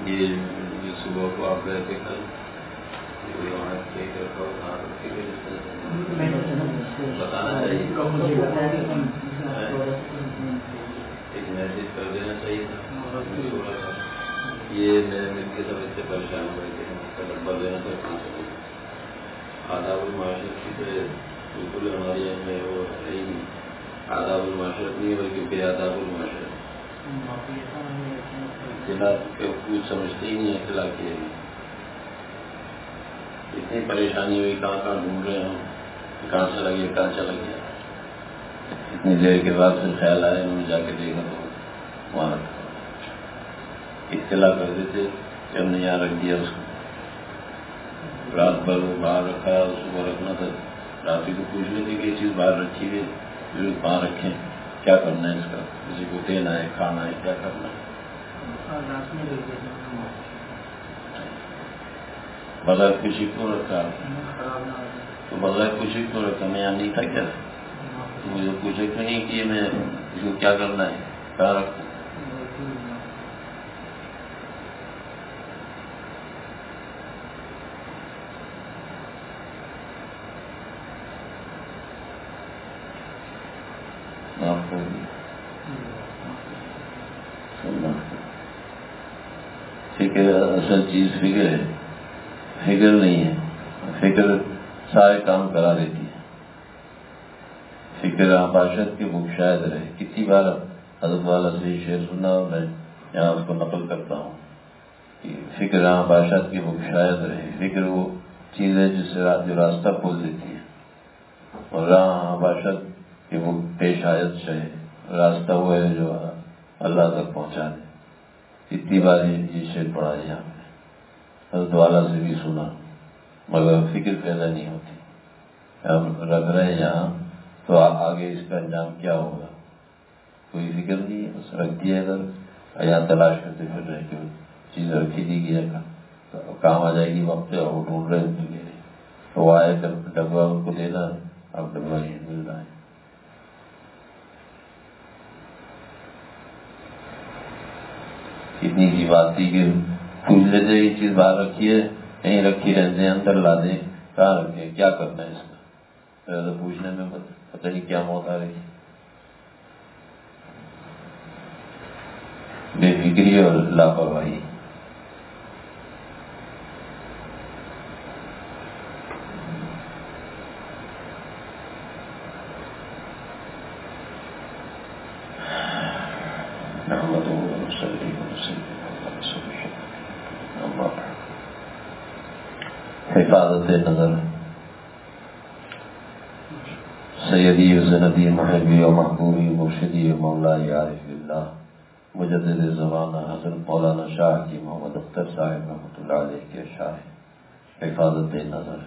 یہ صبح کو آپ گئے تھے کل بتانا چاہیے، ایک میسج کر دینا چاہیے تھا. یہ میرے مل کے سب سے پریشان ہوئے تھے، اس کا ڈبہ لینا تھا کہاں سے. آداب المعاشرت کی تو بالکل ہماری میں وہ ہے ہی نہیں. آداب المعاشرت نہیں بلکہ بے آداب المعاشرت. اطلاع کچھ سمجھتے ہی نہیں اطلاع کے. اتنی پریشانی ہوئی، کہاں کہاں ڈھونڈ رہے ہم، کہاں چلا گیا کہاں چلا گیا. اتنی دیر کے بعد پھر خیال آیا، انہوں نے جا کے دیکھا تو وہاں اطلاع کر دیتے کہ ہم نے یہاں رکھ دیا اس کو. رات بھر وہ باہر رکھا، صبح رکھنا تھا. رات ہی کو پوچھ لیتے کہ یہ چیز باہر رکھی ہوئی ہے، کہاں رکھیں، کیا کرنا ہے اس کا، کسی کو دینا ہے، کھانا ہے، کیا کرنا ہے. بغیر خوشی کو رکھا تو بغیر خوشی کو رکھا. میں یہاں نہیں تھا کیا؟ مجھے پوچھے کیوں نہیں کہ میں اس کو کیا کرنا ہے، کہاں رکھوں. فکر اصل چیز فکر ہے، فکر نہیں ہے. فکر سارے کام کرا دیتی ہے. فکر باشد کی بک شاید رہے. کتنی بار حضرت والا سے شعر سنا اور میں یہاں اس کو نقل کرتا ہوں کہ فکر باشد کی بک شاید رہے. فکر وہ چیز ہے جس سے جو راستہ کھول دیتی ہے، اور راہ باشد کی بک پیش آیت سے راستہ وہ ہے جو اللہ تک پہنچا دے. اتنی بار یہ شعر پڑھا ہے یہاں پہ، حضرت والا سے بھی سنا، مگر فکر پیدا نہیں ہوتی. ہم رکھ رہے ہیں یہاں تو آگے اس کا انجام کیا ہوگا، کوئی فکر نہیں ہے. بس رکھ دیا ادھر، یہاں تلاش کرتے پھر رہے کہ چیز رکھی دی گیا، کام آ جائے گی وقت پہ. اور ڈھونڈ رہے مل گئے تو وہ آئے ڈبہ ان کو دینا، اب ڈبہ ہی مل رہا ہے. اتنی سی بات تھی کہ پوچھ لیتے یہ چیز باہر رکھی ہے، کہیں رکھی رہتے ہیں، اندر لا دیں، کہاں رکھے، کیا کرنا ہے اس کا. زیادہ پوچھنے میں پتہ نہیں کیا موت آ رہی. بے فکری اور لاپرواہی. حفاظت نظر. سیدی و سندی محبی و محبوبی مرشدی و مولائی عارف باللہ مجدد زمانہ حضرت مولانا شاہ کی محمد اختر صاحب رحمۃ اللہ علیہ کے اشعار حفاظت نظر.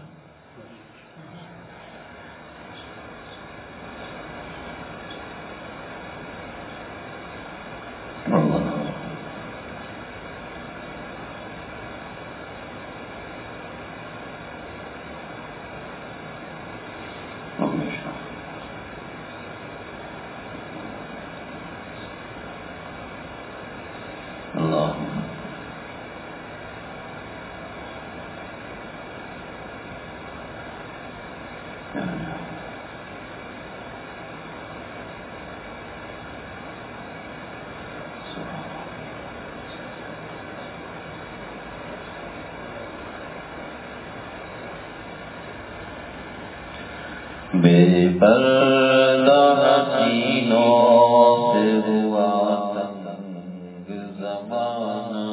بے پردہ حسینوں سے ہوا تنگ زمانہ،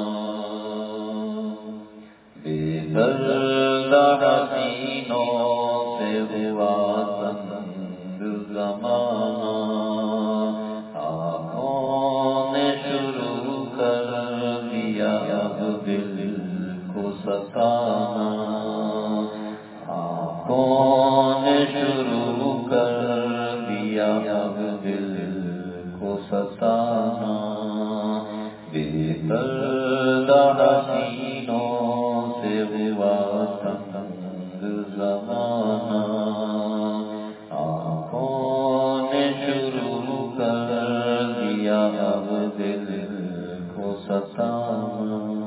بے پردہ حسینوں سے ہوا تنگ زمانہ. آنکھوں نے شروع کر دیا اب دل کو ستانا. شروع کر دیا اب دل کو ستانا. بے پردہ حسینوں سے ہوا تنگ زمانہ. آنکھوں نے شروع کر دیا اب دل کو ستانا.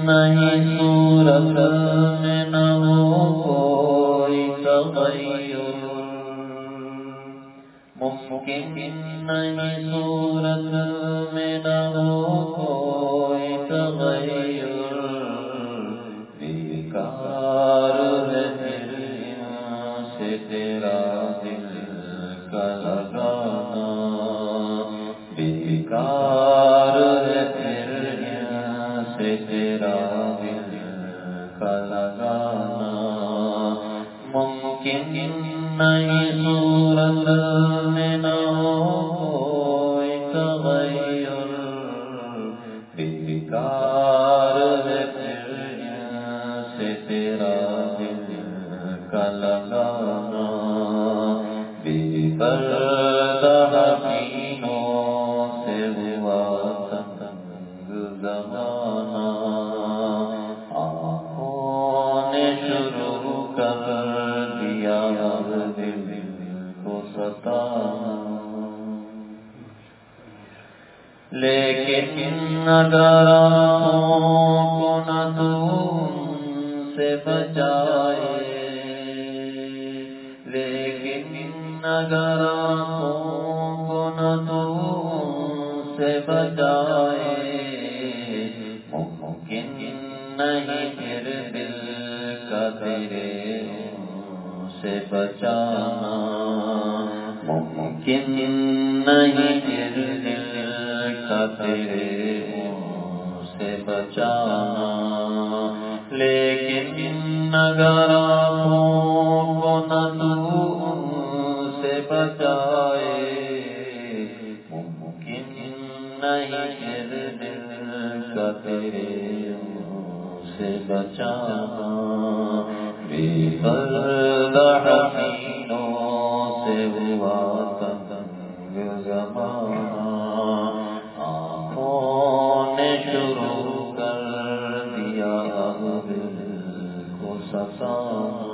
نہیں صورت میں نہ ہو کوئی تغیر، ممکن نہیں صورت میں نہ ہو کوئی تغیر، بیکار ہے پھر یہاں سے تیرا دل کا لگانا، بیکار ہے پھر یہاں سے تیرا دل کا لگانا، ممکن نہیں صورت میں نہ ہو کوئی تغیر، بیکار ہے پھر یہاں سے تیرا دل کا لگانا، بے پردہ حسینوں سے ہوا تنگ زمانہ، آنکھوں نے شروع کر دیا دل کو ستانا، لیکن اگر آنکھوں کو نہ تم سے بچائے، لیکن اگر آنکھوں کو نہ تم سے بچائے، ممکن نہیں پھر دل کا تیرے سے بچانا، ممکن نہیں پھر دل کا تیرے سے بچانا، لیکن اگر آنکھوں کو نہ تو سے بچائے، ممکن نہیں پھر دل کا تیرے سے بچانا، بے پردہ حسینوں سے ہوا تنگ زمانہ، آنکھوں نے شروع کر دیا دل کو ستانا،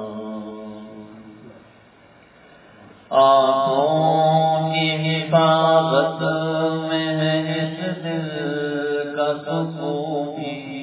آنکھوں کی حفاظت میں ہے اس دل کا سکون بھی،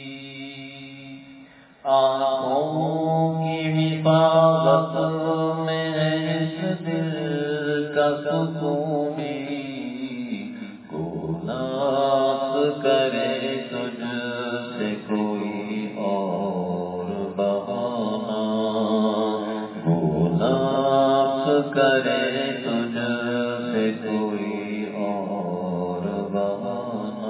آنکھوں کی حفاظت میں ہے اس دل کا سکون بھی، کو ناز کرے تجھ سے کوئی اور بہانہ، کو ناز کرے تجھ سے کوئی اور بہانہ،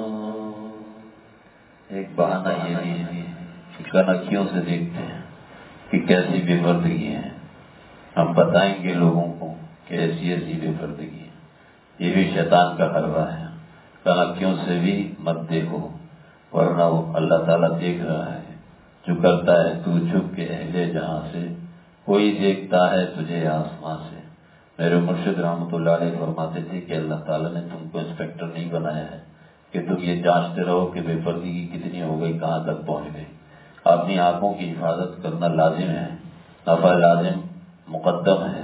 ایک بہانہ یہ بھی ہے کہ کنکھیوں سے دیکھتے ہیں کہ کیسی بے پردگی ہے، ہم بتائیں گے لوگوں کو کہ ایسی ایسی بے پردگی ہے، یہ بھی شیطان کا حربہ ہے، کنکھیوں سے بھی مت دیکھو ورنہ وہ اللہ تعالیٰ دیکھ رہا ہے، جو کرتا ہے تو چھپ کے اہل جہاں سے، کوئی دیکھتا ہے تجھے آسمان سے۔ میرے مرشد رحمۃ اللہ علیہ فرماتے تھے کہ اللہ تعالیٰ نے تم کو انسپیکٹر نہیں بنایا ہے کہ تم یہ جانچتے رہو کہ بے پردگی کتنی ہو گئی، کہاں تک پہنچ گئی۔ اپنی آنکھوں کی حفاظت کرنا لازم ہے، نفع لازم مقدم ہے۔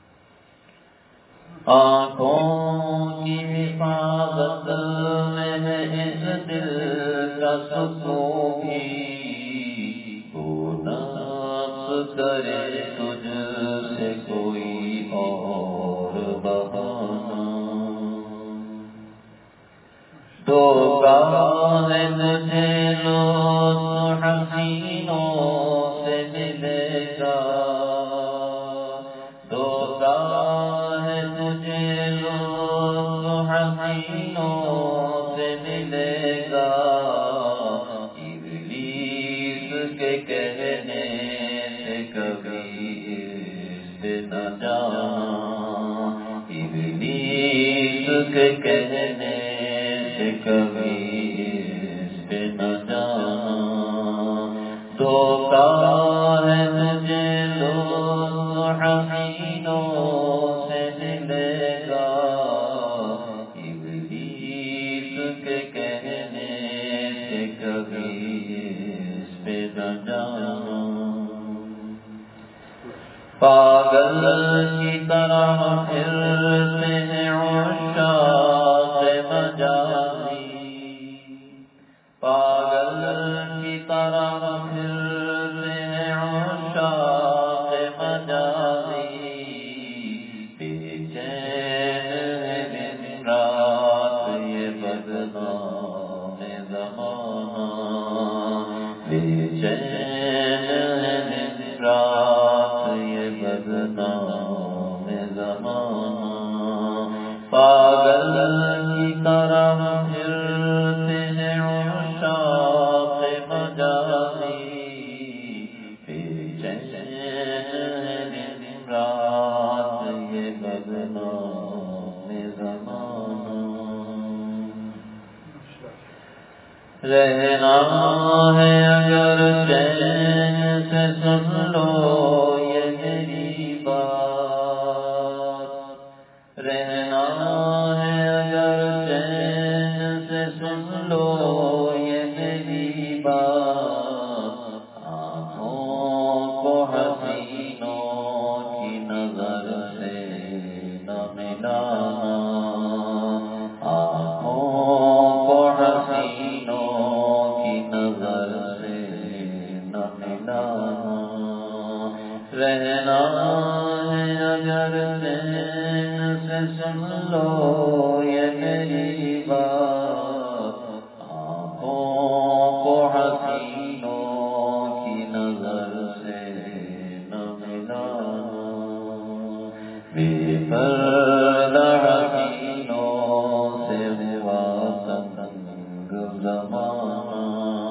آنکھوں کی حفاظت میں ہے اس دل کا سکون بھی، کو نفس کرے تجھ سے کوئی اور بہانہ، دھوکہ ہے تجھے لطف حسینوں سے ملے گا، دھوکہ ہے تجھے لطف حسینوں سے ملے گا، ابلیس کے کہنے سے کبھی اس پہ نہ جانا، ابلیس کے کہنے سے کبھی اس پہ نہ جانا، دھوکہ ہے تجھے لطف حسینوں سے ملے گا، ابلیس کے کہنے سے کبھی اس پہ نہ جانا، پاگل کی طرح پھرتے ہیں عشاق مجازی، طرح پھرتے ہیں عشاق مجازی، بے چین دن رات یہ بدنام زمانہ، رہنا ہے اگر چین سے سن لو یہ میری بات، رہنا ہے اگر چین سے سن لو یہ میری بات، آنکھوں کو حسینوں کی نظر سے نہ ملانا، آنکھوں کو حسینوں کی نظر سے نہ ملانا، رہنا ہے اگر چین سے سن لو یہ میری بات، آنکھوں کو حسینوں کی نظر سے نہ ملانا، بے پردہ حسینوں سے ہوا تنگ زمانہ،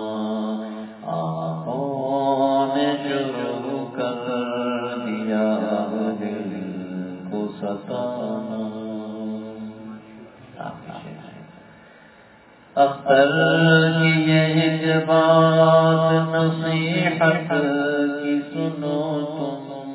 آنکھوں نے شروع کر دیا دل کو ستانا۔ اختر کی یہ ایک بات نصیحت کی سنو تم،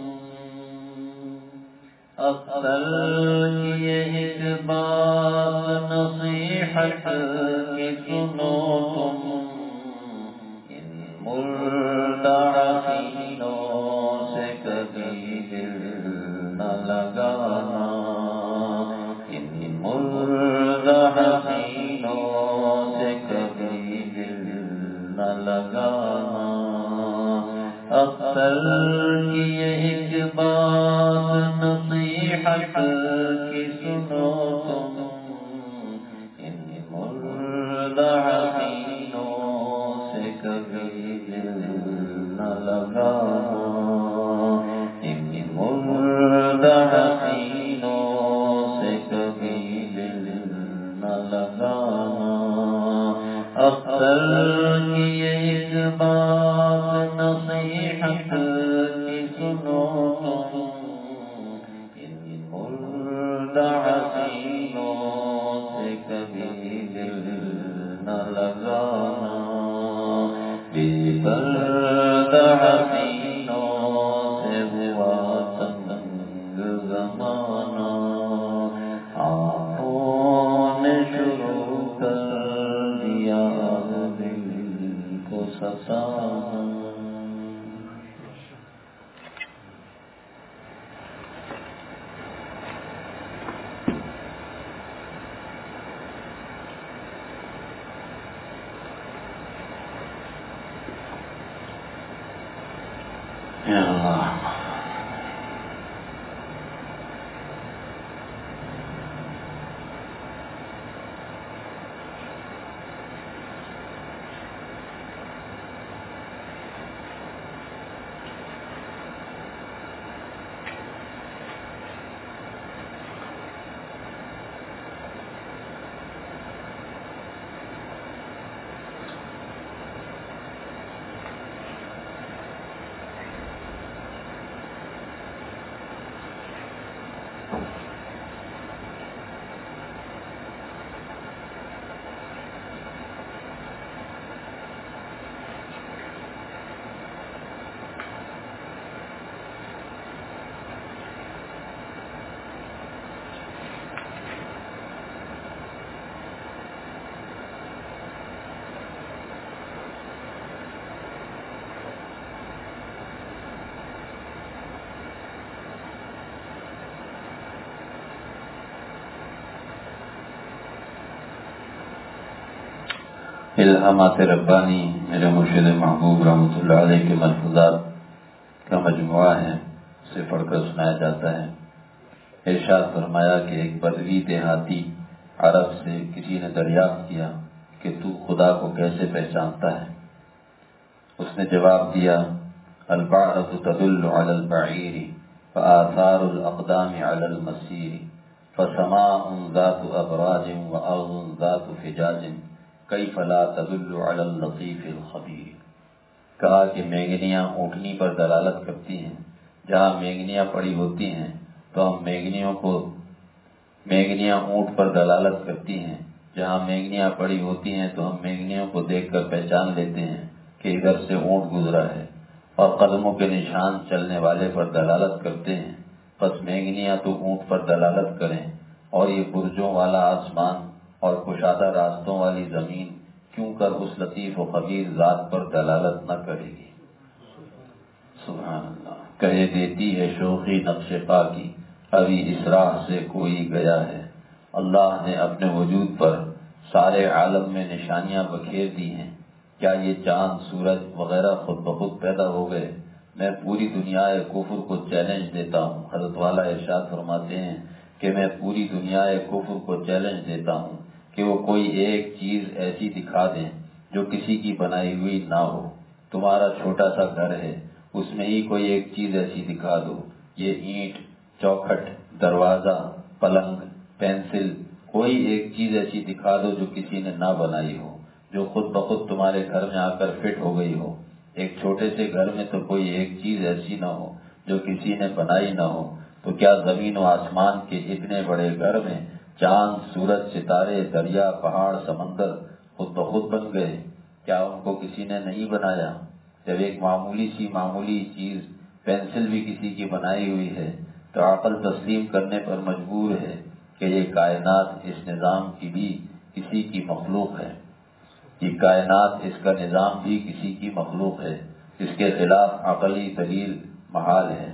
اختر کی یہ ایک بات نصیحت کی سنو تم، ان مردہ حسینوں سے کبھی دل نہ لگانا، ان مردہ حسینوں سے کبھی دل نہ لگانا، اختر کی یہ ایک بات نصیحت کی سنو تم، ان مردہ حسینوں سے کبھی دل نہ لگانا، ان مردہ حسینوں سے کبھی دل نہ لگانا، اختر کی یہ ایک بات نصیحت کی سنو تم، ان مردہ حسینوں سے کبھی دل نہ لگانا، بے پردہ حسینوں سے ہوا تنگ زمانہ، آنکھوں نے شروع کر دیا دل کو ستانا۔ یا اللہ، الہامات ربانی میرے مرشد محبوب رحمۃ اللہ علیہ کے ملفوظات کا مجموعہ ہے، اسے پڑھ کر سنایا جاتا ہے۔ ارشاد فرمایا کہ ایک بدوی دیہاتی عرب سے کسی نے دریافت کیا کہ تو خدا کو کیسے پہچانتا ہے؟ اس نے جواب دیا، البعرۃ تدل علی البعیر وآثار الاقدام علی المسیر، فسماء ذات ابراج وارض ذات فجاج کیف لا تدل علی اللطیف الخبیر۔ کہا کہ مینگنیاں اونٹنی پر دلالت کرتی ہیں، جہاں مینگنیاں پڑی ہوتی ہیں تو ہم مینگنیاں اونٹ پر دلالت کرتی ہیں، جہاں مینگنیاں پڑی ہوتی ہیں تو ہم مینگنیوں کو دیکھ کر پہچان لیتے ہیں کہ ادھر سے اونٹ گزرا ہے، اور قدموں کے نشان چلنے والے پر دلالت کرتے ہیں۔ بس مینگنیاں تو اونٹ پر دلالت کریں، اور یہ برجوں والا آسمان اور کشادہ راستوں والی زمین کیوں کر اس لطیف و خبیر ذات پر دلالت نہ کرے گی۔ سبحان اللہ۔ کہہ دیتی ہے شوخی نقش پا کی، ابھی اس راہ سے کوئی گیا ہے۔ اللہ نے اپنے وجود پر سارے عالم میں نشانیاں بکھیر دی ہیں۔ کیا یہ چاند سورج وغیرہ خود بخود پیدا ہو گئے؟ میں پوری دنیا کفر کو چیلنج دیتا ہوں۔ حضرت والا ارشاد فرماتے ہیں کہ میں پوری دنیا کفر کو چیلنج دیتا ہوں کہ وہ کوئی ایک چیز ایسی دکھا دیں جو کسی کی بنائی ہوئی نہ ہو۔ تمہارا چھوٹا سا گھر ہے، اس میں ہی کوئی ایک چیز ایسی دکھا دو، یہ اینٹ، چوکھٹ، دروازہ، پلنگ، پینسل، کوئی ایک چیز ایسی دکھا دو جو کسی نے نہ بنائی ہو، جو خود بخود تمہارے گھر میں آ کر فٹ ہو گئی ہو۔ ایک چھوٹے سے گھر میں تو کوئی ایک چیز ایسی نہ ہو جو کسی نے بنائی نہ ہو، تو کیا زمین و آسمان کے اتنے بڑے گھر میں چاند، سورج، ستارے، دریا، پہاڑ، سمندر خود بخود بن گئے؟ کیا ان کو کسی نے نہیں بنایا؟ جب ایک معمولی چیز پینسل بھی کسی کی بنائی ہوئی ہے تو عقل تسلیم کرنے پر مجبور ہے کہ یہ کائنات اس نظام کی بھی کسی کی مخلوق ہے، یہ کائنات اس کا نظام بھی کسی کی مخلوق ہے، اس کے خلاف عقلی دلیل محال ہے۔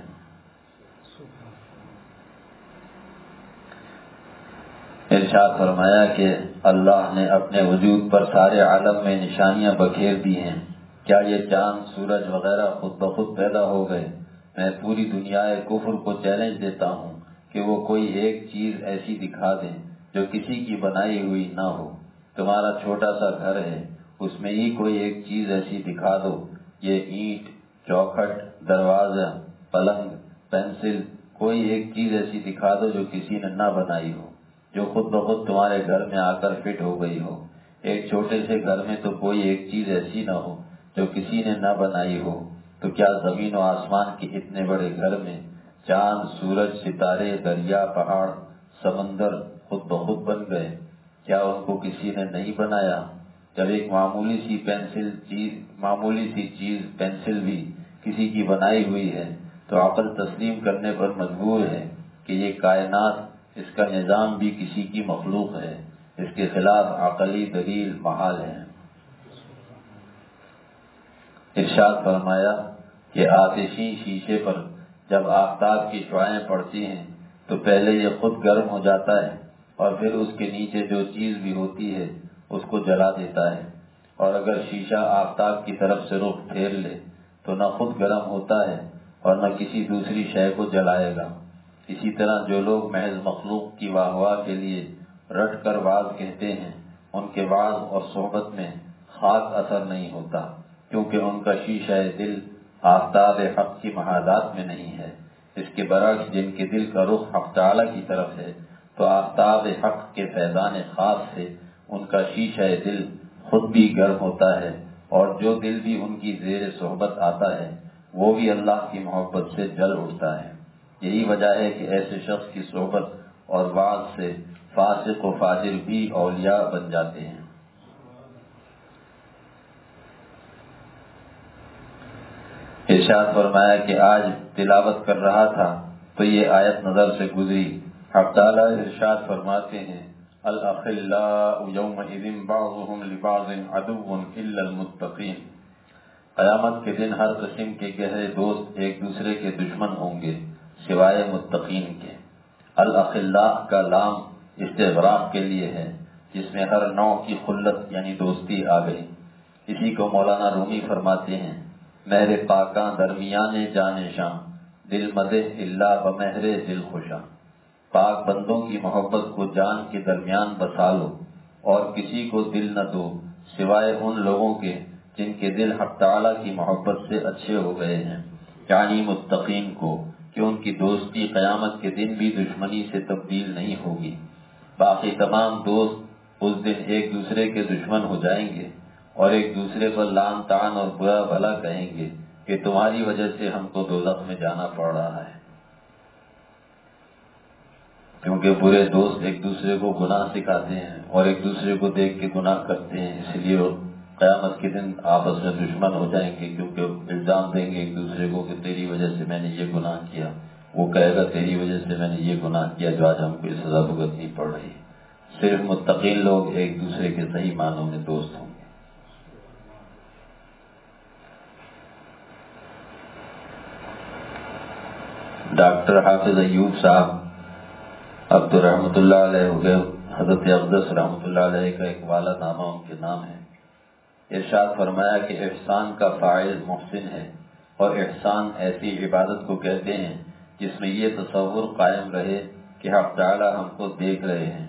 ارشاد فرمایا کہ اللہ نے اپنے وجود پر سارے عالم میں نشانیاں بکھیر دی ہیں۔ کیا یہ چاند، سورج وغیرہ خود بخود پیدا ہو گئے؟ میں پوری دنیا کفر کو چیلنج دیتا ہوں کہ وہ کوئی ایک چیز ایسی دکھا دیں جو کسی کی بنائی ہوئی نہ ہو۔ تمہارا چھوٹا سا گھر ہے، اس میں ہی کوئی ایک چیز ایسی دکھا دو، یہ اینٹ، چوکھٹ، دروازہ، پلنگ، پینسل، کوئی ایک چیز ایسی دکھا دو جو کسی نے نہ بنائی ہو، جو خود بخود تمہارے گھر میں آ کر فٹ ہو گئی ہو۔ ایک چھوٹے سے گھر میں تو کوئی ایک چیز ایسی نہ ہو جو کسی نے نہ بنائی ہو، تو کیا زمین و آسمان کے اتنے بڑے گھر میں چاند، سورج، ستارے، دریا، پہاڑ، سمندر خود بخود بن گئے؟ کیا ان کو کسی نے نہیں بنایا؟ جب ایک معمولی سی چیز پینسل بھی کسی کی بنائی ہوئی ہے تو عقل تسلیم کرنے پر مجبور ہے کہ یہ کائنات، اس کا نظام بھی کسی کی مخلوق ہے، اس کے خلاف عقلی دلیل محال ہے۔ ارشاد فرمایا کہ آتشی شیشے پر جب آفتاب کی شعاعیں پڑتی ہیں تو پہلے یہ خود گرم ہو جاتا ہے اور پھر اس کے نیچے جو چیز بھی ہوتی ہے اس کو جلا دیتا ہے، اور اگر شیشہ آفتاب کی طرف سے رخ پھیر لے تو نہ خود گرم ہوتا ہے اور نہ کسی دوسری شے کو جلائے گا۔ اسی طرح جو لوگ محض مخلوق کی واہ واہ کے لیے رٹ کر واز کہتے ہیں، ان کے واز اور صحبت میں خاص اثر نہیں ہوتا، کیونکہ ان کا شیشہ دل آفتاب حق کی محاذات میں نہیں ہے۔ اس کے برعکس جن کے دل کا رخ حق تعالی کی طرف ہے تو آفتاب حق کے فیضان خاص سے ان کا شیشہ دل خود بھی گرم ہوتا ہے، اور جو دل بھی ان کی زیر صحبت آتا ہے وہ بھی اللہ کی محبت سے جل اٹھتا ہے۔ یہی وجہ ہے کہ ایسے شخص کی صحبت اور وعظ سے فاسق و فاجر بھی اولیاء بن جاتے ہیں۔ ارشاد فرمایا کہ آج تلاوت کر رہا تھا تو یہ آیت نظر سے گزری۔ حق تعالیٰ ارشاد فرماتے ہیں الاخلاء یومئذ بعضهم لبعض عدو الا المتقین۔ قیامت کے دن ہر قسم کے گہرے دوست ایک دوسرے کے دشمن ہوں گے سوائے متقین کے۔ الاخلاء کا لام استغراق کے لیے ہے، جس میں ہر نوع کی خلت یعنی دوستی آ گئی۔ اسی کو مولانا رومی فرماتے ہیں مہر پاکاں درمیان جانشاں، دل مدح اللہ بمہر دل خوشاں۔ پاک بندوں کی محبت کو جان کے درمیان بسا لو اور کسی کو دل نہ دو سوائے ان لوگوں کے جن کے دل حق تعالیٰ کی محبت سے اچھے ہو گئے ہیں، یعنی متقین کو۔ کہ ان کی دوستی قیامت کے دن بھی دشمنی سے تبدیل نہیں ہوگی۔ باقی تمام دوست اس دن ایک دوسرے کے دشمن ہو جائیں گے اور ایک دوسرے پر لعن طعن اور برا بھلا کہیں گے کہ تمہاری وجہ سے ہم کو دوزخ میں جانا پڑ رہا ہے، کیونکہ برے دوست ایک دوسرے کو گناہ سکھاتے ہیں اور ایک دوسرے کو دیکھ کے گناہ کرتے ہیں، اس لیے قیامت کے دن آپس میں دشمن ہو جائیں گے، کیونکہ الزام دیں گے ایک دوسرے کو کہ تیری وجہ سے میں نے یہ گناہ کیا، وہ کہے گا تیری وجہ سے میں نے یہ گناہ کیا جو آج ہم کو سزا بھگتنی پڑ رہی ہے۔ صرف متقین لوگ ایک دوسرے کے صحیح معنوں میں دوست ہوں گے۔ ڈاکٹر حافظ ایوب صاحب اب تو رحمۃ اللہ علیہ ہو گئے، حضرت اقدس رحمۃ اللہ علیہ کا ایک والا نامہ ان کے نام ہے۔ ارشاد فرمایا کہ احسان کا فاعل محسن ہے، اور احسان ایسی عبادت کو کہتے ہیں جس میں یہ تصور قائم رہے کہ حق تعالی ہم کو دیکھ رہے ہیں۔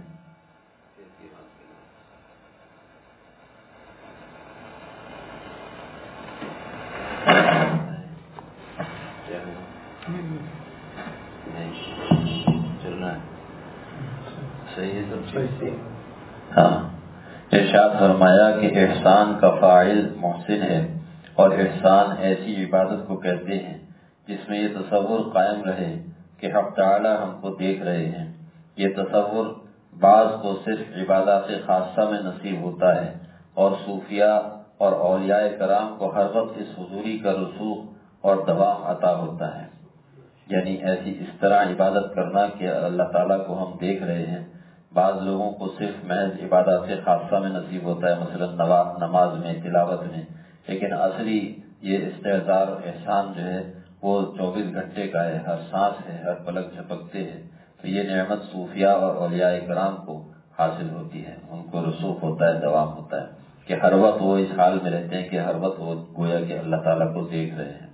ہاں، ارشاد فرمایا کہ احسان کا فاعل محسن ہے، اور احسان ایسی عبادت کو کہتے ہیں جس میں یہ تصور قائم رہے کہ حق تعالی ہم کو دیکھ رہے ہیں۔ یہ تصور بعض کو صرف عبادات خاصہ میں نصیب ہوتا ہے، اور صوفیاء اور اولیاء کرام کو ہر وقت اس حضوری کا رسوخ اور دوام عطا ہوتا ہے، یعنی ایسی اس طرح عبادت کرنا کہ اللہ تعالیٰ کو ہم دیکھ رہے ہیں۔ بعض لوگوں کو صرف محض عبادات خاصہ میں نصیب ہوتا ہے، مثلا نماز میں، تلاوت میں، لیکن اصلی یہ استحضار احسان جو ہے وہ 24 گھنٹے کا ہے، ہر سانس ہے، ہر پلک جھپکتے ہے۔ تو یہ نعمت صوفیاء اور اولیاء کرام کو حاصل ہوتی ہے، ان کو رسوخ ہوتا ہے، دوام ہوتا ہے کہ ہر وقت وہ اس حال میں رہتے ہیں کہ ہر وقت وہ گویا کہ اللہ تعالیٰ کو دیکھ رہے ہیں۔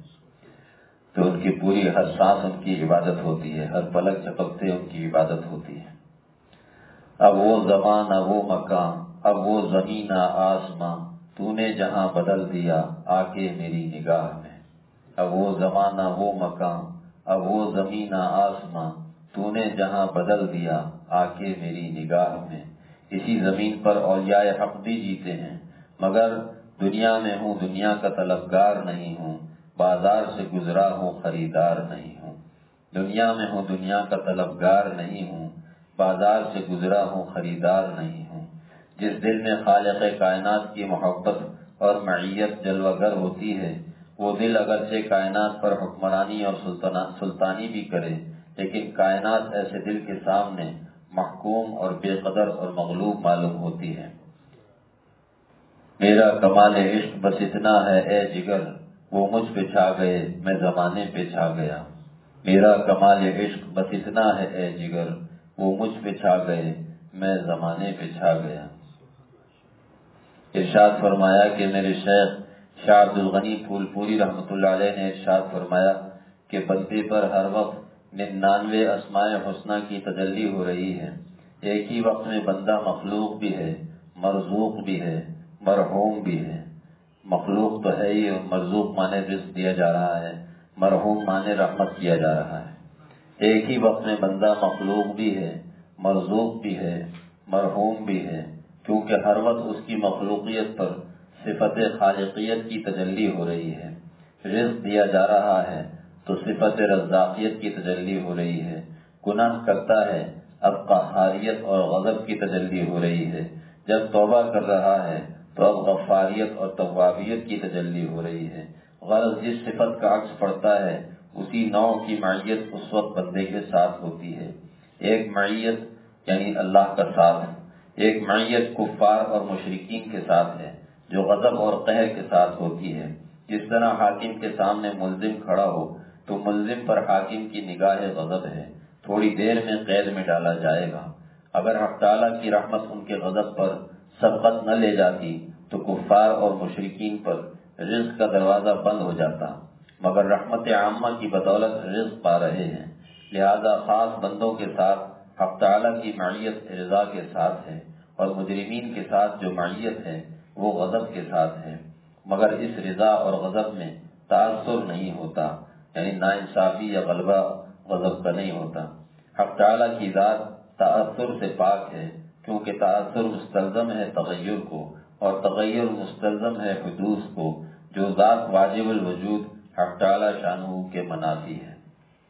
تو ان کی پوری ہر سانس ان کی عبادت ہوتی ہے، ہر پلک جھپکتے ان کی عبادت ہوتی ہے۔ اب وہ زمانہ وہ مکان، اب وہ زمین آسماں، تو نے جہاں بدل دیا آ کے میری نگاہ میں۔ اب وہ زمانہ وہ مکان، اب وہ زمین آسماں، تو نے جہاں بدل دیا آ کے میری نگاہ میں۔ اسی زمین پر اولیاء حق بھی جیتے ہیں، مگر دنیا میں ہوں دنیا کا طلبگار نہیں ہوں، بازار سے گزرا ہوں خریدار نہیں ہوں۔ دنیا میں ہوں دنیا کا طلبگار نہیں ہوں، بازار سے گزرا ہوں خریدار نہیں ہوں۔ جس دل میں خالق کائنات کی محبت اور معیت جلوہ گر ہوتی ہے، وہ دل اگرچہ کائنات پر حکمرانی اور سلطانی بھی کرے، لیکن کائنات ایسے دل کے سامنے محکوم اور بے قدر اور مغلوب معلوم ہوتی ہے۔ میرا کمال عشق بس اتنا ہے اے جگر، وہ مجھ پہ چھا گئے میں زمانے پہ چھا گیا۔ میرا کمال عشق بس اتنا ہے اے جگر، وہ مجھ پہ چھا گئے میں زمانے پہ چھا گیا۔ ارشاد فرمایا کہ میرے شیخ شاہ عبد الغنی پھول پوری رحمۃ اللہ علیہ نے ارشاد فرمایا کہ بندے پر ہر وقت 99 اسماء حسنہ کی تجلی ہو رہی ہے۔ ایک ہی وقت میں بندہ مخلوق بھی ہے، مرزوق بھی ہے، مرحوم بھی ہے۔ مخلوق تو ہے ہی، مرزوق مانے رزق دیا جا رہا ہے، مرحوم مانے رحمت کیا جا رہا ہے۔ ایک ہی وقت میں بندہ مخلوق بھی ہے، مرزوق بھی ہے، مرحوم بھی ہے، کیونکہ ہر وقت اس کی مخلوقیت پر صفت خالقیت کی تجلی ہو رہی ہے۔ رزق دیا جا رہا ہے تو صفت رزاقیت کی تجلی ہو رہی ہے۔ گناہ کرتا ہے اب قہاریت اور غضب کی تجلی ہو رہی ہے۔ جب توبہ کر رہا ہے تو اب غفاریت اور توابیت کی تجلی ہو رہی ہے۔ غرض جس صفت کا عکس پڑتا ہے اسی نوع کی معیت اس وقت بندے کے ساتھ ہوتی ہے۔ ایک معیت یعنی اللہ کا ساتھ، ایک معیت کفار اور مشرکین کے ساتھ ہے جو غضب اور قہر کے ساتھ ہوتی ہے۔ جس طرح حاکم کے سامنے ملزم کھڑا ہو تو ملزم پر حاکم کی نگاہ غضب ہے، تھوڑی دیر میں قید میں ڈالا جائے گا۔ اگر حق تعالیٰ کی رحمت ان کے غضب پر سبقت نہ لے جاتی تو کفار اور مشرکین پر رزق کا دروازہ بند ہو جاتا، مگر رحمت عامہ کی بدولت رزق پا رہے ہیں۔ لہذا خاص بندوں کے ساتھ حق تعالیٰ کی معیت رضا کے ساتھ ہے، اور مجرمین کے ساتھ جو معیت ہے وہ غضب کے ساتھ ہے، مگر اس رضا اور غضب میں تاثر نہیں ہوتا۔ یعنی ناانصافی یا غلبہ غضب کا نہیں ہوتا۔ حق تعالیٰ کی ذات تأثر سے پاک ہے، کیونکہ تأثر مستلزم ہے تغیر کو، اور تغیر مستلزم ہے حدوث کو، جو ذات واجب الوجود حق تعالیٰ شانہ کے منافی ہے۔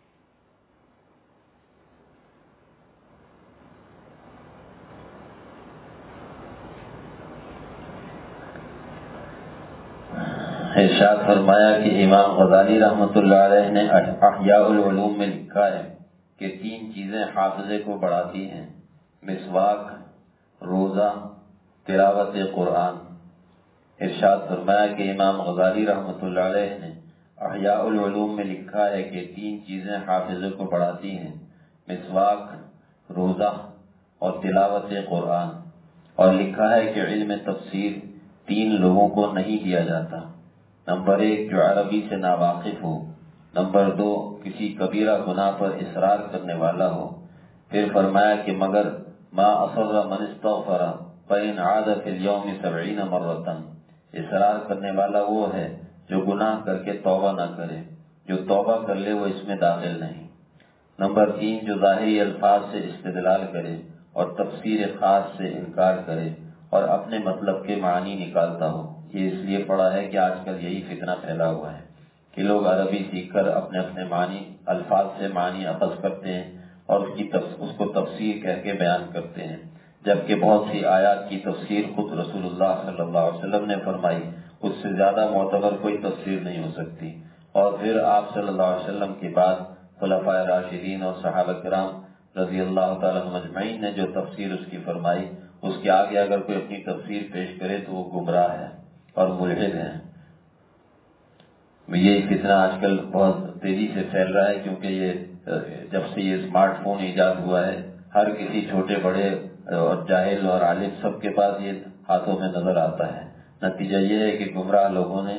ارشاد فرمایا کہ امام غزالی رحمۃ اللہ علیہ نے احیاء العلوم میں لکھا ہے کہ 3 چیزیں حافظے کو بڑھاتی ہیں: مسواک، روزہ، تلاوت قرآن۔ ارشاد فرمایا کہ امام غزالی رحمۃ اللہ علیہ نے احیاء العلوم میں لکھا ہے کہ 3 چیزیں حافظے کو بڑھاتی ہیں: مسواک، روزہ اور تلاوت قرآن۔ اور لکھا ہے کہ علم تفسیر 3 لوگوں کو نہیں دیا جاتا: نمبر 1 جو عربی سے ناواقف ہو، نمبر 2 کسی کبیرہ گناہ پر اصرار کرنے والا ہو۔ پھر فرمایا کہ مگر ما اصر من استغفر فإن عاد في اليوم 70 مرة، اصرار کرنے والا وہ ہے جو گناہ کر کے توبہ نہ کرے، جو توبہ کر لے وہ اس میں داخل نہیں۔ نمبر 3 جو ظاہری الفاظ سے استدلال کرے اور تفسیر خاص سے انکار کرے اور اپنے مطلب کے معنی نکالتا ہو۔ یہ اس لیے پڑا ہے کہ آج کل یہی فتنہ پھیلا ہوا ہے کہ لوگ عربی سیکھ کر اپنے اپنے معنی الفاظ سے معنی اخذ کرتے ہیں اور اس کو تفسیر کہہ کے بیان کرتے ہیں، جبکہ بہت سی آیات کی تفسیر خود رسول اللہ صلی اللہ علیہ وسلم نے فرمائی، اس سے زیادہ معتبر کوئی تفسیر نہیں ہو سکتی۔ اور پھر آپ صلی اللہ علیہ وسلم کے بعد خلفائے راشدین اور صحابہ کرام رضی اللہ تعالیٰ عنہم اجمعین نے جو تفسیر اس کی فرمائی، اس کے آگے اگر کوئی اپنی تفسیر پیش کرے تو وہ گمراہ ہے اور ملحد ہیں۔ یہ فتنہ آج کل بہت تیزی سے پھیل رہا ہے، کیونکہ یہ جب سے یہ اسمارٹ فون ایجاد ہوا ہے، ہر کسی چھوٹے بڑے اور جاہل اور عالم سب کے پاس یہ ہاتھوں میں نظر آتا ہے۔ نتیجہ یہ ہے کہ گمراہ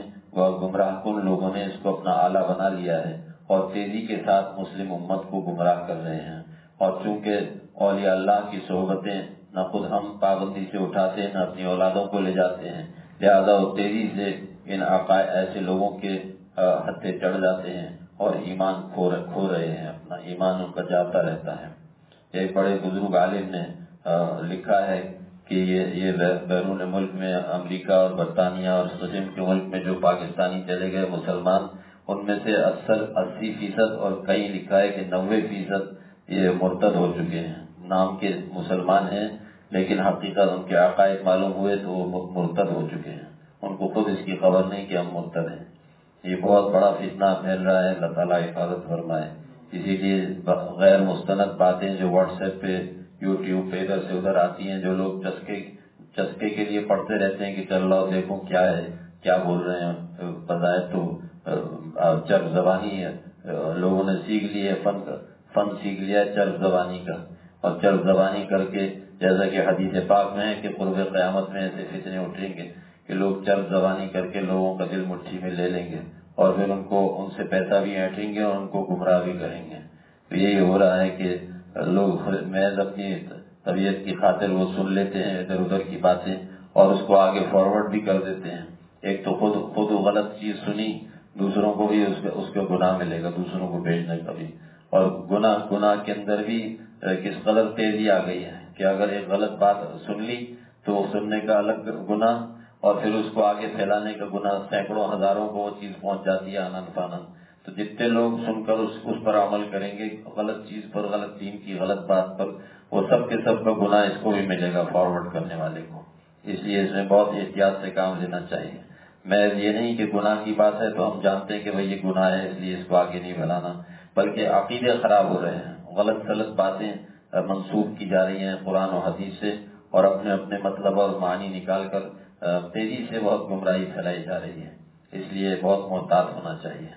کن لوگوں نے اس کو اپنا آلہ بنا لیا ہے اور تیزی کے ساتھ مسلم امت کو گمراہ کر رہے ہیں۔ اور چونکہ اولیاء اللہ کی صحبتیں نہ خود ہم پابندی سے اٹھاتے ہیں، نہ اپنی اولادوں کو لے جاتے ہیں، لہذا وہ تیزی سے ان عقائد ایسے لوگوں کے ہتھے چڑھ جاتے ہیں اور ایمان کھو رہے ہیں، اپنا ایمان ان کا جاتا رہتا ہے۔ ایک بڑے بزرگ عالم نے لکھا ہے کہ یہ بیرون ملک میں امریکہ اور برطانیہ اور قسم کے ملک میں جو پاکستانی چلے گئے مسلمان، ان میں سے 80% اور کئی لکھا ہے کہ 90% یہ مرتد ہو چکے ہیں، نام کے مسلمان ہیں لیکن حقیقت ان کے عقائد معلوم ہوئے تو وہ مرتد ہو چکے ہیں، ان کو خود اس کی خبر نہیں کہ ہم مرتد ہیں۔ یہ بہت بڑا فتنہ پھیل رہا ہے، اللہ تعالیٰ حفاظت فرمائے۔ اسی لیے غیر مستند باتیں جو واٹس ایپ پہ یوٹیوب پہ ادھر سے ادھر آتی ہیں، جو لوگ چسکے کے لیے پڑھتے رہتے ہیں کہ چل لاؤ دیکھو کیا ہے، کیا بول رہے ہیں، بظاہر تو چرب زبانی ہے، لوگوں نے سیکھ لی ہے، فن سیکھ لیا ہے چرب زبانی کا، اور چرب زبانی کر کے جیسا کہ حدیث پاک میں ہے کہ قرب قیامت میں ایسے فتنے اٹھیں گے کہ لوگ چرب زبانی کر کے لوگوں کا دل مٹھی میں لے لیں گے اور پھر ان سے پیسہ بھی اینٹیں گے اور ان کو گمراہ بھی کریں گے۔ تو یہی ہو رہا ہے کہ لوگ محض اپنی طبیعت کی خاطر وہ سن لیتے ہیں ادھر ادھر کی باتیں اور اس کو آگے فارورڈ بھی کر دیتے ہیں۔ ایک تو خود غلط چیز سنی، دوسروں کو بھی اس کا گناہ ملے گا، دوسروں کو بھیجنے کا بھی۔ اور گناہ کے اندر بھی کس قدر تیزی آ گئی ہے کہ اگر ایک غلط بات سن لی تو وہ سننے کا الگ گناہ اور پھر اس کو آگے پھیلانے کا گناہ، سینکڑوں ہزاروں کو وہ چیز پہنچ جاتی ہے آنن فانن۔ تو جتنے لوگ سن کر اس پر عمل کریں گے، غلط چیز پر، غلط دین کی غلط بات پر، وہ سب کے سب کا گناہ اس کو بھی ملے گا، فارورڈ کرنے والے کو۔ اس لیے اس میں بہت احتیاط سے کام لینا چاہیے۔ میں یہ نہیں کہ گناہ کی بات ہے تو ہم جانتے ہیں کہ بھئی یہ گناہ ہے اس لیے اس کو آگے نہیں بڑھانا، بلکہ عقیدے خراب ہو رہے ہیں، غلط باتیں منسوخ کی جا رہی ہیں قرآن و حدیث سے، اور اپنے اپنے مطلب اور معنی نکال کر تیزی سے بہت گمراہی پھیلائی جا رہی ہے۔ اس لیے بہت محتاط ہونا چاہیے۔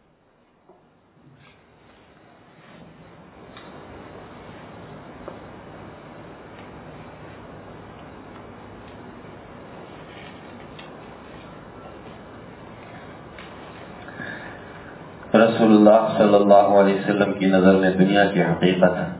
رسول اللہ صلی اللہ علیہ وسلم کی نظر میں دنیا کی حقیقت ہے۔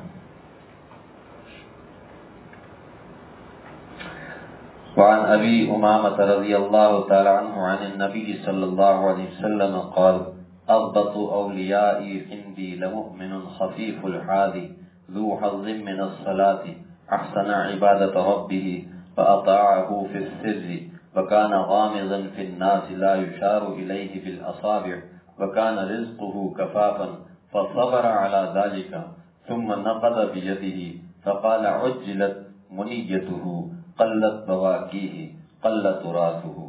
وعن ابی امامۃ رضی اللہ تعالی عنہ عن النبی صلی اللہ علیہ وسلم قال أضبط أوليائي عندي لمؤمن خفيف الحال ذو حظ من الصلاة أحسن عبادة ربه فأطاعه في السر وكان غامضا في الناس لا يشار إليه بالأصابع وكان رزقه كفافا فصبر على ذلك ثم نقض بيده فقال عجلت منيته قلت بواكيه قل تراثه۔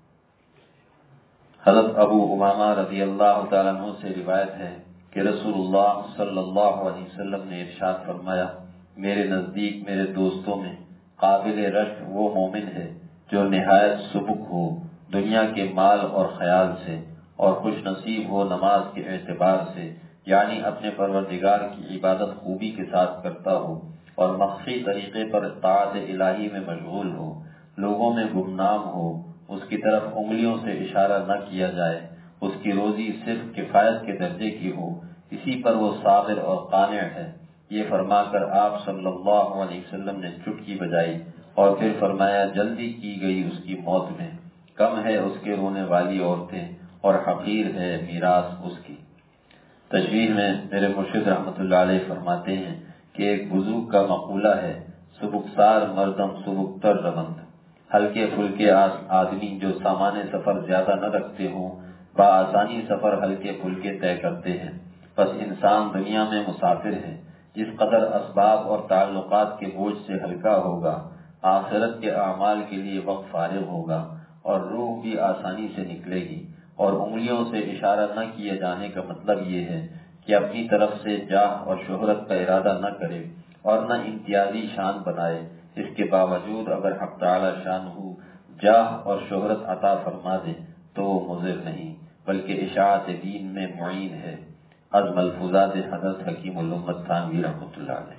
حضرت ابو امامہ رضی اللہ تعالیٰ عنہ سے روایت ہے کہ رسول اللہ صلی اللہ علیہ وسلم نے ارشاد فرمایا، میرے نزدیک میرے دوستوں میں قابل رشک وہ مومن ہے جو نہایت سبک ہو دنیا کے مال اور خیال سے، اور خوش نصیب ہو نماز کے اعتبار سے، یعنی اپنے پروردگار کی عبادت خوبی کے ساتھ کرتا ہو اور مخفی طریقے پر طاعت الہی میں مشغول ہو، لوگوں میں گمنام ہو، اس کی طرف انگلیوں سے اشارہ نہ کیا جائے، اس کی روزی صرف کفایت کے درجے کی ہو، اسی پر وہ صابر اور قانع ہے۔ یہ فرما کر آپ صلی اللہ علیہ وسلم نے چٹکی بجائی اور پھر فرمایا، جلدی کی گئی اس کی موت میں، کم ہے اس کے رونے والی عورتیں اور حقیر ہے میراث اس کی۔ تشریح میں میرے مرشد رحمۃ اللہ علیہ فرماتے ہیں کہ ایک بزرگ کا مقولہ ہے، سبکسار مردم سبک تر رمند، ہلکے پھلکے آدمی جو سامان سفر زیادہ نہ رکھتے ہوں بآسانی سفر ہلکے پھلکے طے کرتے ہیں۔ بس انسان دنیا میں مسافر ہے، جس قدر اسباب اور تعلقات کے بوجھ سے ہلکا ہوگا، آخرت کے اعمال کے لیے وقت فارغ ہوگا اور روح بھی آسانی سے نکلے گی۔ اور انگلیوں سے اشارہ نہ کیے جانے کا مطلب یہ ہے کہ اپنی طرف سے جاہ اور شہرت کا ارادہ نہ کرے اور نہ امتیازی شان بنائے، اس کے باوجود اگر حق تعالی شان ہو جاہ اور شہرت عطا فرما دے تو وہ مضر نہیں بلکہ اشاعت دین میں معین ہے۔ از ملفوظات حضرت حکیم الامت تھانوی رحمۃ اللہ علیہ۔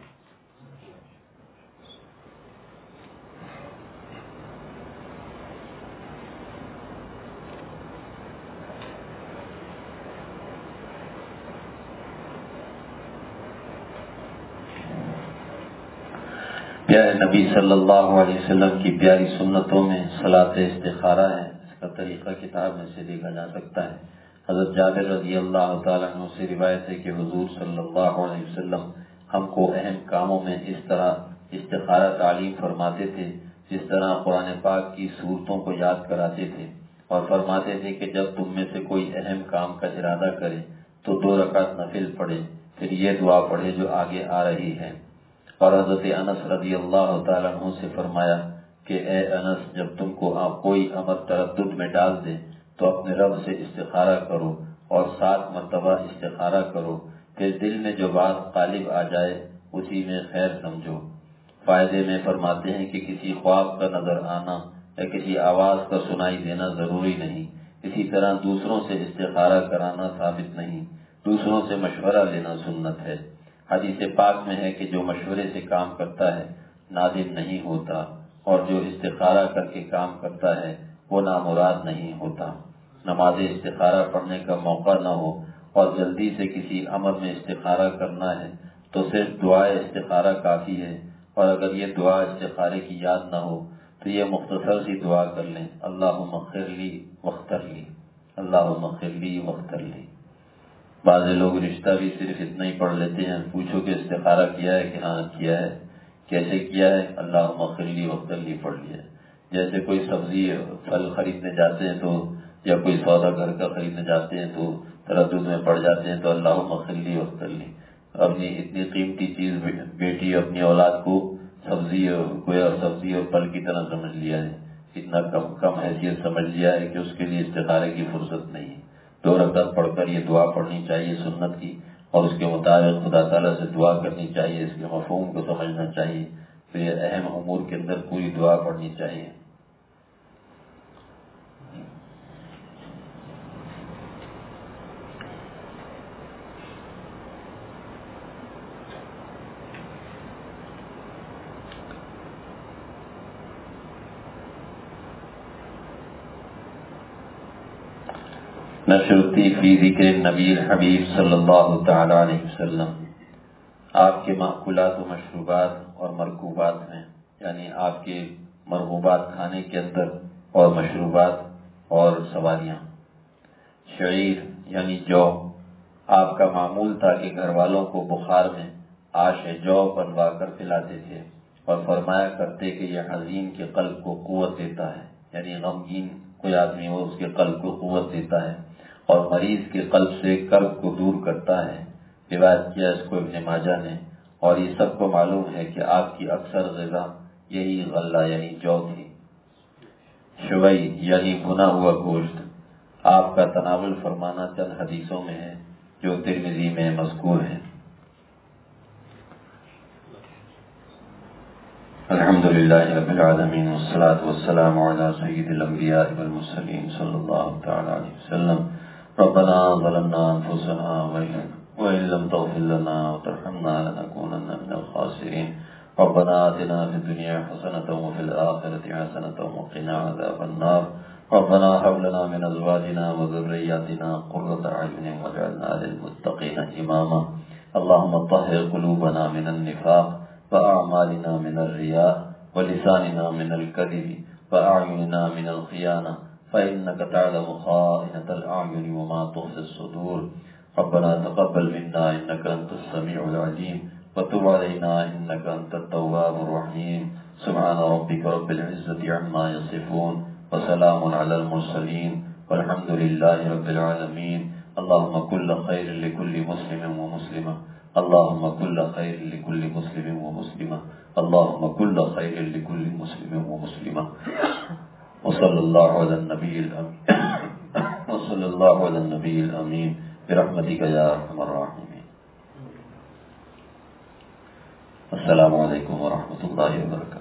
پیارے نبی صلی اللہ علیہ وسلم کی پیاری سنتوں میں صلاۃ استخارہ ہے، اس کا طریقہ کتاب میں سے دیکھا جا سکتا ہے۔ حضرت جابر رضی اللہ تعالیٰ عنہ سے روایت ہے کہ حضور صلی اللہ علیہ وسلم ہم کو اہم کاموں میں اس طرح استخارہ تعلیم فرماتے تھے جس طرح قرآن پاک کی صورتوں کو یاد کراتے تھے، اور فرماتے تھے کہ جب تم میں سے کوئی اہم کام کا ارادہ کرے تو 2 رکعت نفل پڑھے، پھر یہ دعا پڑھے جو آگے آ رہی ہے۔ اور حضرت انس رضی اللہ تعالیٰ عنہ سے فرمایا کہ اے انس، جب تم کو کوئی امر تردد میں ڈال دے تو اپنے رب سے استخارہ کرو اور 7 مرتبہ استخارہ کرو، پھر دل میں جو بات غالب آ جائے اسی میں خیر سمجھو۔ فائدے میں فرماتے ہیں کہ کسی خواب کا نظر آنا یا کسی آواز کا سنائی دینا ضروری نہیں، اسی طرح دوسروں سے استخارہ کرانا ثابت نہیں، دوسروں سے مشورہ لینا سنت ہے۔ حدیث پاک میں ہے کہ جو مشورے سے کام کرتا ہے نادم نہیں ہوتا، اور جو استخارہ کر کے کام کرتا ہے وہ نامراد نہیں ہوتا۔ نماز استخارہ پڑھنے کا موقع نہ ہو اور جلدی سے کسی امر میں استخارہ کرنا ہے تو صرف دعا استخارہ کافی ہے، اور اگر یہ دعا استخارے کی یاد نہ ہو تو یہ مختصر سی دعا کر لیں، اللہم اغفر لی واغفر لی، اللہم اغفر لی واغفر لی۔ بعض لوگ رشتہ بھی صرف اتنا ہی پڑھ لیتے ہیں، پوچھو کہ استخارہ کیا ہے کہ ہاں کیا ہے، کیسے کیا ہے، اللہم اغفر لی واغفر لی پڑھ لیا۔ جیسے کوئی سبزی پھل خریدنے جاتے ہیں تو یا کوئی سودا گھر کا خریدنے جاتے ہیں تو تردد میں پڑ جاتے ہیں تو اللہم اغفر لی واغفر لی۔ اپنی اتنی قیمتی چیز بیٹی اپنی اولاد کو سبزی اور پھل کی طرح سمجھ لیا ہے، اتنا کم حیثیت سمجھ لیا ہے کہ اس کے لیے استخارے کی فرصت نہیں ہے۔ 2 رکعت پڑھ کر یہ دعا پڑھنی چاہیے سنت کی، اور اس کے مطابق خدا تعالیٰ سے دعا کرنی چاہیے، اس کے مفہوم کو سمجھنا چاہیے، پھر یہ اہم امور کے اندر پوری دعا پڑھنی چاہیے۔ نشرتی فی ذکر نبی الحبیب صلی اللہ تعالی علیہ وسلم، آپ کے معقولات و مشروبات اور مرکوبات میں، یعنی آپ کے مرغوبات کھانے کے اندر اور مشروبات اور سواریاں، شعیر، یعنی جو آپ کا معمول تھا کہ گھر والوں کو بخار میں آش جو بنوا کر پلاتے تھے اور فرمایا کرتے کہ یہ حزین کے قلب کو قوت دیتا ہے، یعنی غمگین کوئی آدمی ہو اس کے قلب کو قوت دیتا ہے اور مریض کے قلب سے کرب کو دور کرتا ہے۔ روایت کیا اس کو ابن ماجہ نے، اور یہ سب کو معلوم ہے کہ آپ کی اکثر غذا یہی غلہ یعنی جو تھی۔ شوئی یعنی بھنا ہوا گوشت، آپ کا تناول فرمانا چند حدیثوں میں ہے جو ترمذی میں مذکور ہے۔ الحمد للہ رب العالمین والصلاة والسلام علی سید الانبیاء والمرسلین صلی اللہ تعالی علیہ وسلم۔ ربنا ظلمنا انفسنا وإن لم تغفر لنا وترحمنا لنكونن من الخاسرين۔ ربنا آتنا في الدنيا حسنة وفي الآخرة حسنة وقنا عذاب النار۔ ربنا هب لنا من أزواجنا وذرياتنا قرة أعين واجعلنا للمتقين إماما۔ اللهم طهر قلوبنا من النفاق وأعمالنا من الرياء ولساننا من الكذب وأعيننا من الخيانة، فإنك تعلم خائنة الأعين وما تخفي الصدور۔ ربنا تقبل منا إنك أنت السميع العليم وتب علينا إنك أنت التواب الرحيم۔ سبحان ربك رب العزة عما يصفون وسلام على المرسلين والحمد لله رب العالمين۔ اللهم كل خير لكل مسلم ومسلمة، اللهم كل خير لكل مسلم ومسلمة، اللهم كل خير لكل مسلم ومسلمة۔ وصلى الله على النبي الأمين وصلى الله على النبي الأمين برحمتك يا أرحم الراحمين۔ السلام علیکم ورحمۃ اللہ وبرکاتہ۔